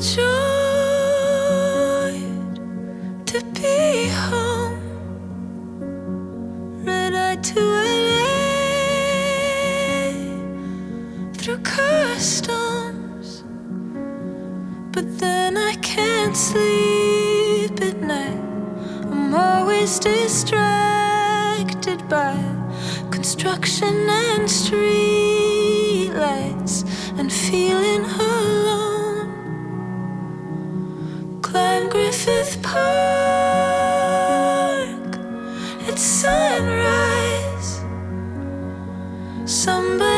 overjoyed to be home. Red-eyed to LA through customs, but then I can't sleep at night. I'm always distracted by construction and street lights and feeling alone. Climb Griffith Park at sunrise. Somebody